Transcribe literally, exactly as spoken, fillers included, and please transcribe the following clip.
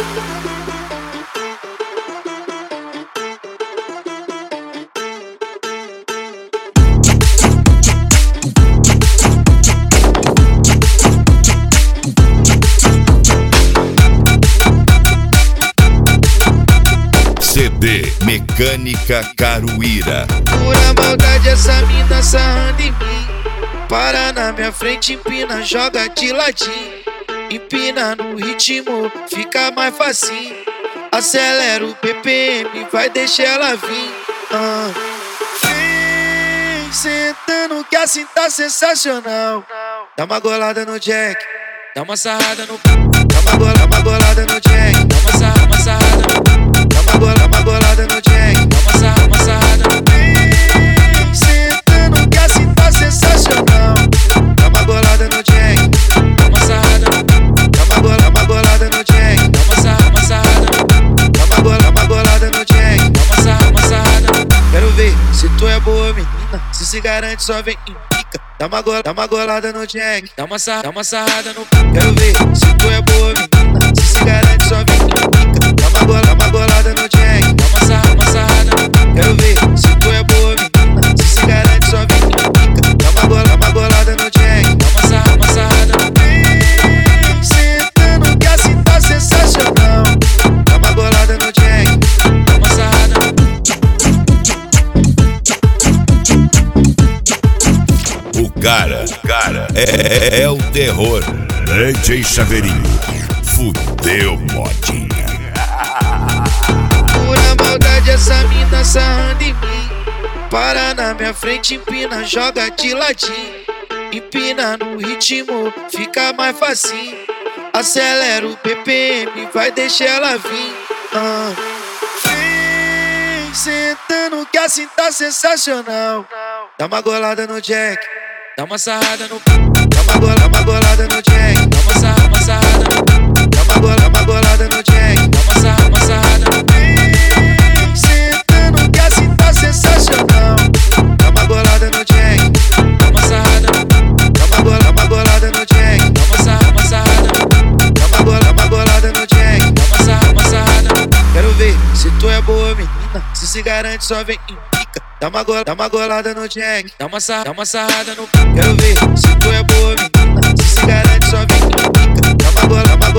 C D Mecânica Caruíra. Pura maldade essa mina sarrando em mim. Para na minha frente, empina, joga de ladinho. Empina no ritmo, fica mais facinho. Acelera o B P M, vai deixar ela vir. ah. Vem sentando que assim tá sensacional. Dá uma golada no Jack, dá uma sarrada no... Dá uma golada, uma golada no Jack, dá uma sarrada, uma sarrada no... Dá uma golada, uma golada no Jack, dá uma sarrada, uma sarrada no... Vem sentando que assim tá sensacional. Dá uma golada no Jack, dá uma sarrada no... Dá uma golada, uma golada no Jack, dá uma sarrada, uma sarrada no... Dá uma golada, uma golada no Jack, dá uma sarrada, uma sarrada no... Quero ver se tu é boa menina, se se garante só vem em pica. Dá uma golada, dá uma golada no Jack, dá uma sarrada, dá uma sarrada no... Quero ver se tu é boa menina, se se garante só vem em pica. Dá uma golada, uma golada no Jack, dá uma sarrada, uma sarrada no... Quero ver se tu é boa menina, se se garante só vem em pica. Dá uma golada, uma golada no Jack, dá uma sarrada, uma sarrada no... Vem sentando que assim tá sensacional. Dá uma golada no Jack, dá uma sarrada no... O cara, cara é, é, é o terror. D J Chaveirinho, fudeu modinha. Pura maldade essa mina sarrando em mim. Para na minha frente, empina, joga de ladinho. Empina no ritmo, fica mais facinho. Acelera o B P M, vai deixar ela vir. ah. Vem sentando que assim tá sensacional. Dá uma golada no Jack, dá uma sarrada no... Dá uma golada, uma golada no Jack, dá uma sarrada, uma sarrada no... Dá uma golada, uma golada no Jack, dá uma sarrada, uma sarrada no... Vem sentando que assim tá sensacional. Dá uma golada no Jack, dá uma sarrada no... Dá uma golada, uma golada no Jack, dá uma sarrada, uma sarrada no... Dá uma golada, uma golada no Jack, dá uma sarrada, uma sarrada no... Quero ver se tu é boa menina, se se garante só vem em pica. Dá uma golada, dá uma golada no Jack, dá uma sarrada, dá uma sarrada no... Quero ver se tu é boa menina, se se garante só vem em pica. Dá uma golada, uma